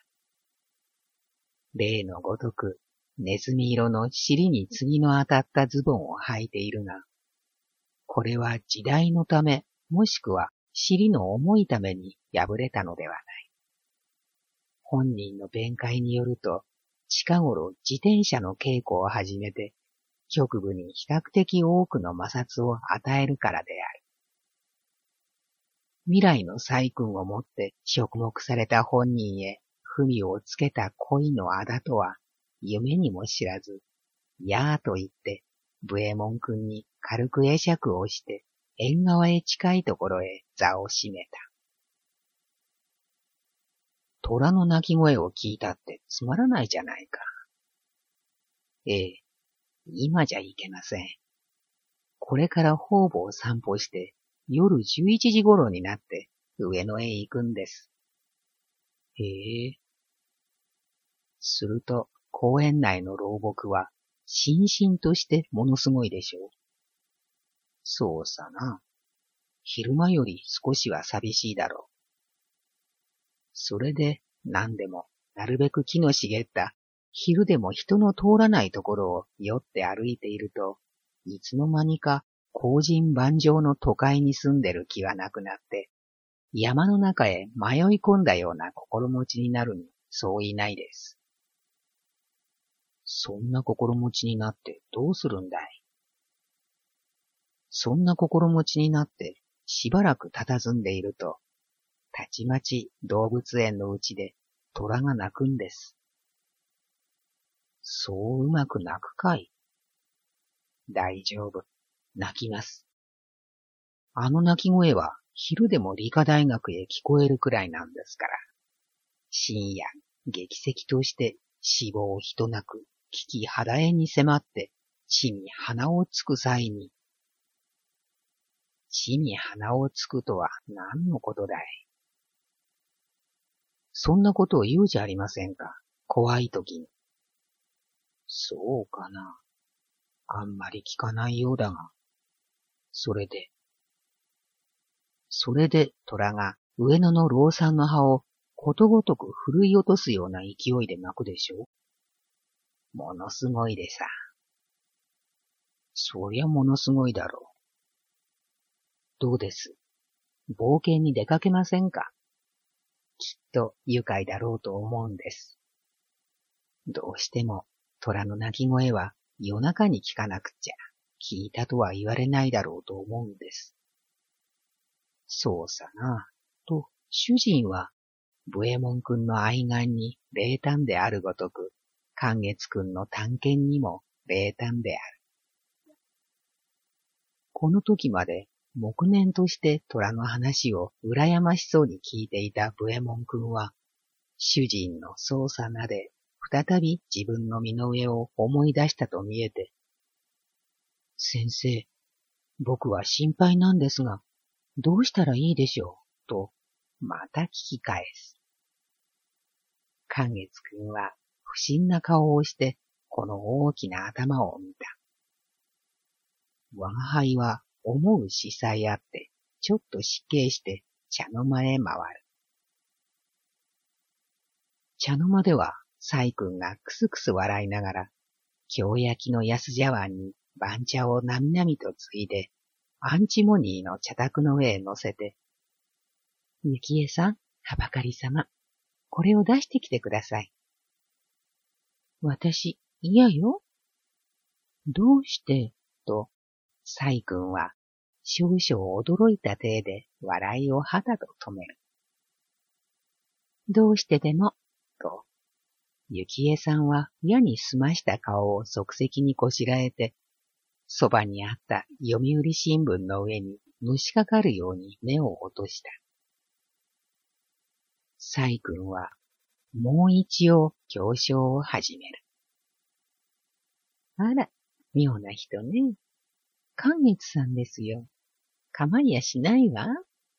例のごとく、ネズミ色の尻に継ぎの当たったズボンを履いているが、これは時代のため、もしくは尻の重いために破れたのではない。本人の弁解によると、近頃自転車の稽古を始めて、局部に比較的多くの摩擦を与えるからである。未来の細君をもって触目された本人へ文をつけた恋のあだとは、夢にも知らず、やーと言って、武右衛門くんに軽く会釈をして、縁側へ近いところへ座を占めた。虎の鳴き声を聞いたってつまらないじゃないか。ええ、今じゃいけません。これから方々を散歩して、夜じゅういちじ頃になって上野へ行くんです。 へえ。すると、公園内の老木は、しんしんとしてものすごいでしょう。そうさな。昼間より少しは寂しいだろう。それで、何でも、なるべく木の茂った、昼でも人の通らないところを酔って歩いていると、いつの間にか荒人万丈の都会に住んでる気はなくなって、山の中へ迷い込んだような心持ちになるにそういないです。そんな心持ちになってどうするんだい？そんな心持ちになってしばらく佇んでいると、たちまち動物園のうちで虎が鳴くんです。そううまく鳴くかい？大丈夫。鳴きます。あの鳴き声は昼でも理科大学へ聞こえるくらいなんですから。深夜、劇石として死亡ひとなく危機肌絵に迫って地に鼻をつく際に、地に鼻をつくとは何のことだい？そんなことを言うじゃありませんか。怖いときに。そうかな。あんまり聞かないようだが。それで。それで虎が上野の老山の葉をことごとくふるい落とすような勢いで鳴くでしょ。ものすごいでさ。そりゃものすごいだろう。どうです？冒険に出かけませんか？きっと愉快だろうと思うんです。どうしても虎の鳴き声は夜中に聞かなくっちゃ聞いたとは言われないだろうと思うんです。そうさな、と主人は武右衛門くんの愛願に冷淡であるごとく、寛月くんの探検にも冷淡である。この時まで黙念として虎の話を羨ましそうに聞いていた武右衛門くんは、主人の操作なで再び自分の身の上を思い出したと見えて、先生、僕は心配なんですが、どうしたらいいでしょう、と、また聞き返す。寛月くんは不審な顔をして、この大きな頭を見た。我が輩は思う司祭あって、ちょっと失敬して茶の間へ回る。茶の間では、細君がくすくす笑いながら、京焼きの安茶碗に番茶をなみなみとついで、アンチモニーの茶卓の上へ乗せて、幸恵さん、はばかりさま、これを出してきてください。私、嫌よ。どうして、と、細君は少々驚いた体で笑いをはたと止める。どうしてでも、と、幸恵さんは矢に澄ました顔を即席にこしらえて、そばにあった読売新聞の上にのしかかるように目を落とした。細君はもう一応教書を始める。あら、妙な人ね。寛月さんですよ。構いやしないわ。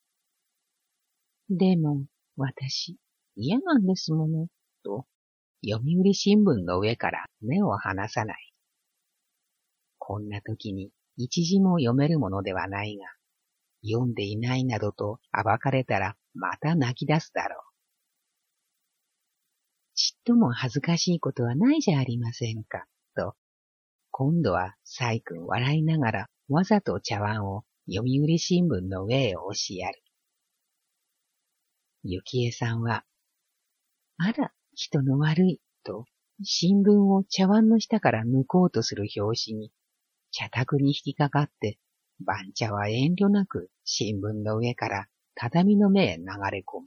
でも、私、嫌なんですもの、と、読売新聞の上から目を離さない。こんな時に一字も読めるものではないが、読んでいないなどと暴かれたらまた泣き出すだろう。ちっとも恥ずかしいことはないじゃありませんか、と、今度は細君笑いながらわざと茶碗を読売新聞の上へ押しやる。幸恵さんは、あら、人の悪い、と、新聞を茶碗の下から抜こうとする拍子に、茶卓に引きかかって、番茶は遠慮なく新聞の上から畳の目へ流れ込む。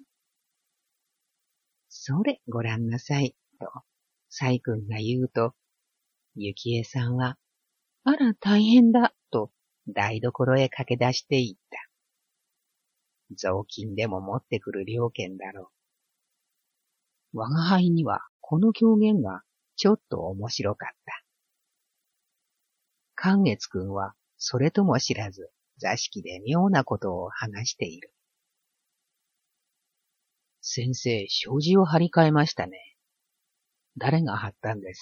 それ、ごらんなさい、と、細君が言うと、幸恵さんは、あら、大変だ、と、台所へ駆け出していった。雑巾でも持ってくる了見だろう。我が輩には、この狂言が、ちょっと面白かった。寛月くんは、それとも知らず、座敷で妙なことを話している。 先生、障子を張り替えましたね。誰が張ったんです？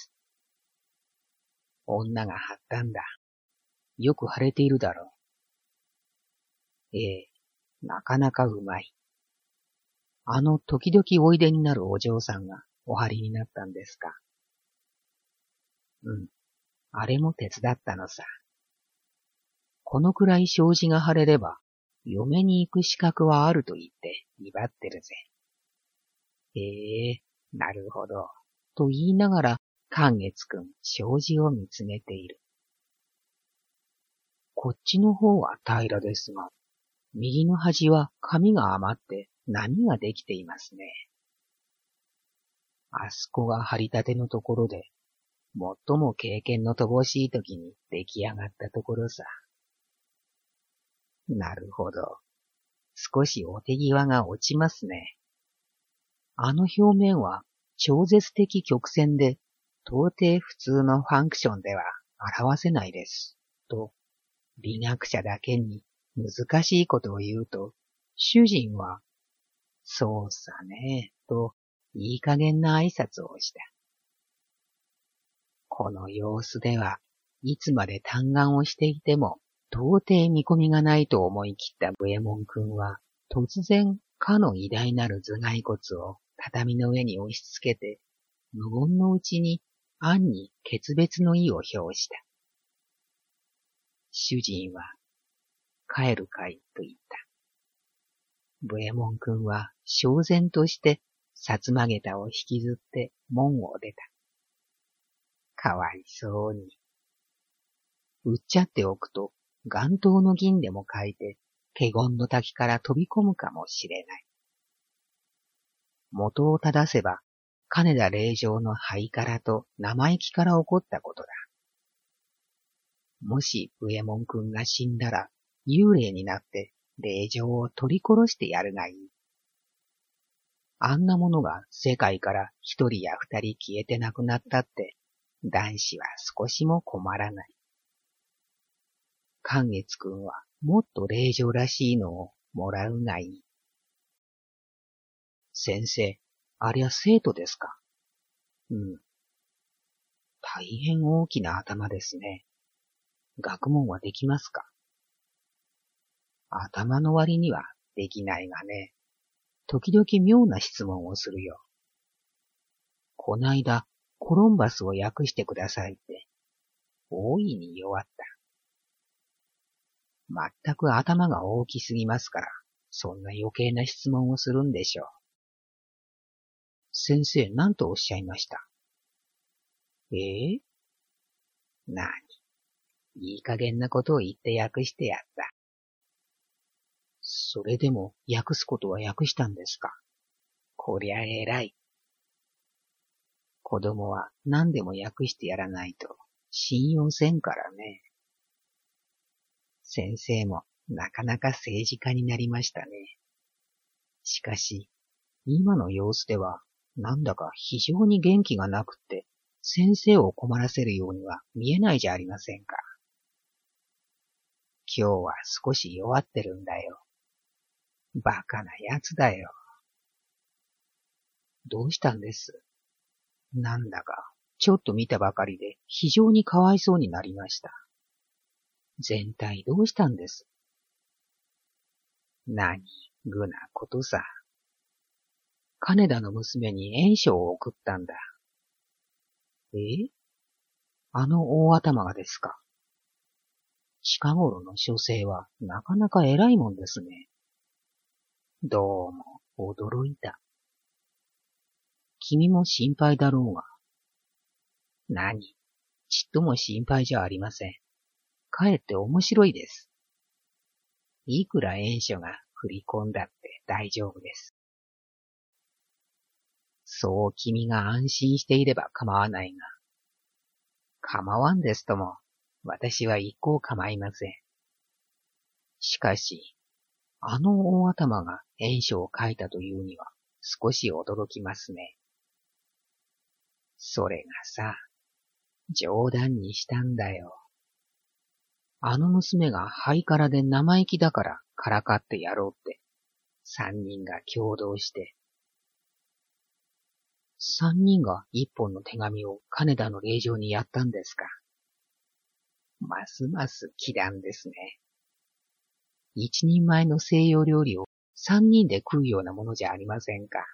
女が張ったんだ。よく晴れているだろう。ええ、なかなかうまい。あの時々おいでになるお嬢さんがお張りになったんですか。うん、あれも手伝ったのさ。このくらい障子が張れれば、嫁に行く資格はあると言って威張ってるぜ。ええ、なるほど。と言いながら、寛月くん、障子を見つめている。こっちの方は平らですが、右の端は紙が余って波ができていますね。あそこが張り立てのところで、最も経験の乏しい時に出来上がったところさ。なるほど。少しお手際が落ちますね。あの表面は超絶的曲線で、到底普通のファンクションでは表せないです。と、美学者だけに難しいことを言うと、主人は、そうさね、と、いい加減な挨拶をした。この様子では、いつまで嘆願をしていても、到底見込みがないと思い切ったブエモン君は、突然、かの偉大なる頭蓋骨を畳の上に押し付けて、無言のうちに暗に決別の意を表した。主人は、帰るかいと言った。ブエモン君は、焦然として、さつまげたを引きずって門を出た。かわいそうに。うっちゃっておくと、眼頭の銀でも書いて、華厳の滝から飛び込むかもしれない。元を正せば、金田霊場の灰からと生意気から起こったことだ。もし、ブエモン君が死んだら、幽霊になって霊場を取り殺してやるがいい。あんなものが世界から一人や二人消えてなくなったって、男子は少しも困らない。寛月くんはもっと霊場らしいのをもらうがいい。先生、ありゃ生徒ですか。うん。大変大きな頭ですね。学問はできますか。頭の割にはできないがね。時々妙な質問をするよ。こないだ、コロンバスを訳してくださいって、大いに弱った。まったく頭が大きすぎますから、そんな余計な質問をするんでしょう。先生、何とおっしゃいました？ええ？なに、いい加減なことを言って訳してやった。それでも訳すことは訳したんですか？こりゃ偉い。子供は何でも訳してやらないと信用せんからね。先生もなかなか政治家になりましたね。しかし、今の様子ではなんだか非常に元気がなくって、先生を困らせるようには見えないじゃありませんか。今日は少し弱ってるんだよ。バカなやつだよ。どうしたんです？なんだか、ちょっと見たばかりで非常にかわいそうになりました。全体どうしたんです？何、ぐなことさ。金田の娘に援書を送ったんだ。え？あの大頭がですか。近頃の書生はなかなか偉いもんですね。どうも驚いた。君も心配だろうが。何、ちっとも心配じゃありません。かえって面白いです。いくら援書が振り込んだって大丈夫です。そう君が安心していれば構わないが。構わんですとも、私は一向構いません。しかし、あの大頭が援書を書いたというには少し驚きますね。それがさ、冗談にしたんだよ。あの娘がハイカラで生意気だからからかってやろうって、三人が共同して、 三人が一本の手紙を金田の令状にやったんですか。ますます奇談ですね。一人前の西洋料理を三人で食うようなものじゃありませんか。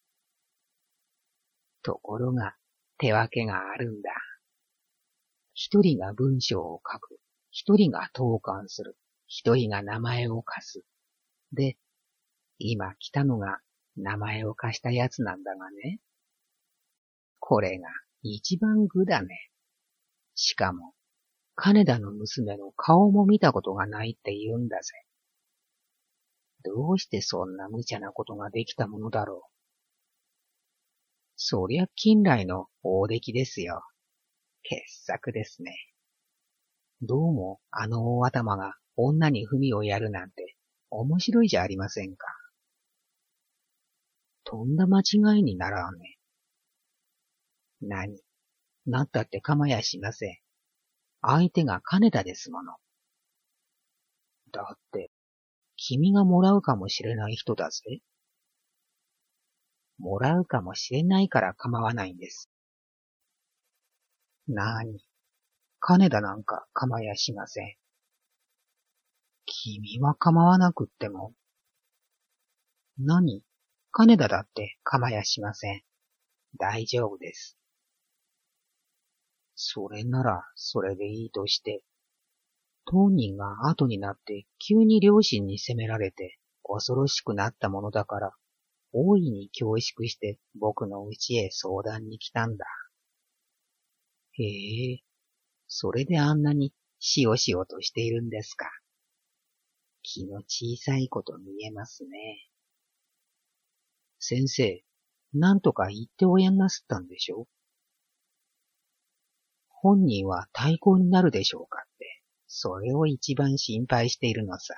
ところが、手分けがあるんだ。一人が文章を書く。一人が投函する。一人が名前を貸す。で、今来たのが名前を貸したやつなんだがね。これが一番具だね。しかも、金田の娘の顔も見たことがないって言うんだぜ。どうしてそんな無茶なことができたものだろう。そりゃ近来の大出来ですよ。傑作ですね。どうもあの大頭が女に文をやるなんて面白いじゃありませんか。とんだ間違いにならんね。何、なったって構やしません。相手が金田ですもの。だって、君がもらうかもしれない人だぜ。もらうかもしれないから構わないんです。なに、金田なんか構やしません。君は構わなくっても。何、金田だって構やしません。大丈夫です。それならそれでいいとして、当人が後になって急に両親に責められて恐ろしくなったものだから、大いに恐縮して僕の家へ相談に来たんだ。へえ、それであんなにしおしおとしているんですか。気の小さいこと見えますね。先生、なんとか言っておやんなすったんでしょ。本人は対抗になるでしょうかって、それを一番心配しているのさ。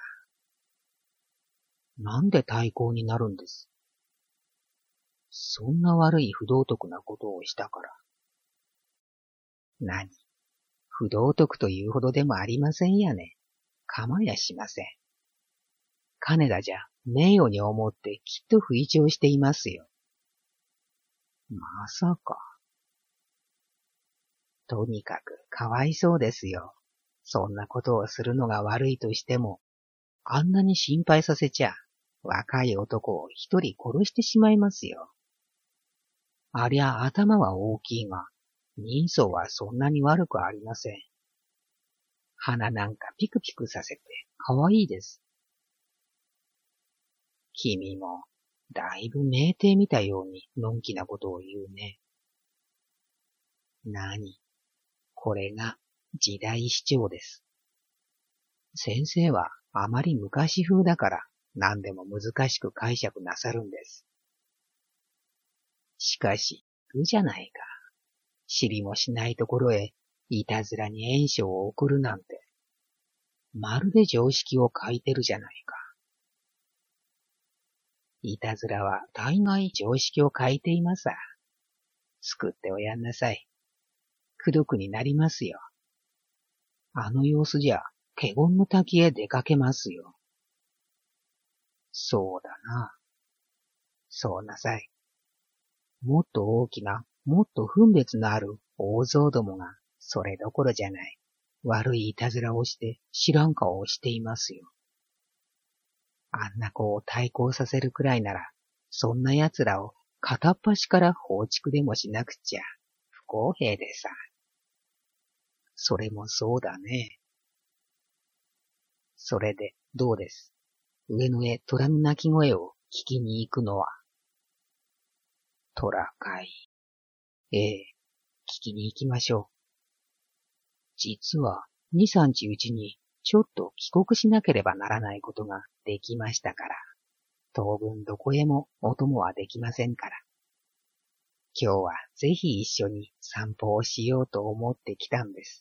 なんで対抗になるんです。そんな悪い不道徳なことをしたから。何、不道徳というほどでもありませんやね。構やしません。金田じゃ名誉に思ってきっと吹聴していますよ。まさか。とにかくかわいそうですよ。そんなことをするのが悪いとしても、あんなに心配させちゃ、若い男を一人殺してしまいますよ。ありゃ頭は大きいが、人相はそんなに悪くありません。鼻なんかピクピクさせてかわいいです。君も、だいぶ酩酊見たようにのんきなことを言うね。なに、これが時代主張です。先生はあまり昔風だから何でも難しく解釈なさるんです。しかし、愚じゃないか。知りもしないところへいたずらに援助を送るなんて、まるで常識を欠いてるじゃないか。いたずらは大概常識を欠いていますさ。救っておやんなさい。くどくになりますよ。あの様子じゃ、華厳の滝へ出かけますよ。そうだな。そうなさい。もっと大きな、もっと分別のある大象どもが、それどころじゃない。悪いいたずらをして知らん顔をしていますよ。あんな子を対抗させるくらいなら、そんな奴らを片っ端から放逐でもしなくちゃ不公平でさ。それもそうだね。それでどうです。上野へ虎の鳴き声を聞きに行くのは。虎かい。ええ、聞きに行きましょう。実は二三日うちにちょっと帰国しなければならないことができましたから、当分どこへもお供はできませんから。今日はぜひ一緒に散歩をしようと思ってきたんです。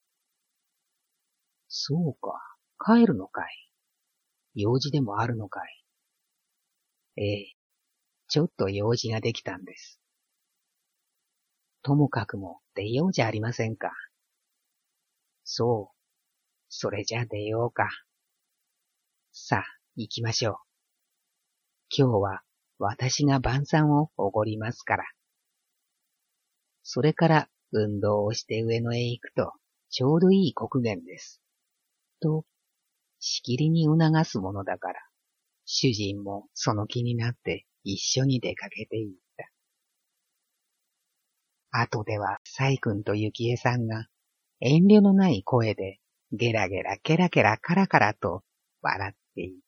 そうか、帰るのかい。用事でもあるのかい。ええ、ちょっと用事ができたんです。ともかくも出ようじゃありませんか。そう、それじゃ出ようか。さあ、行きましょう。今日は私が晩餐をおごりますから。 それから運動をして上野へ行くと、ちょうどいい刻限です。と、しきりに促すものだから、主人もその気になって一緒に出かけて行った。後では、細君と幸恵さんが、遠慮のない声で、ゲラゲラケラケラカラカラと笑っていた。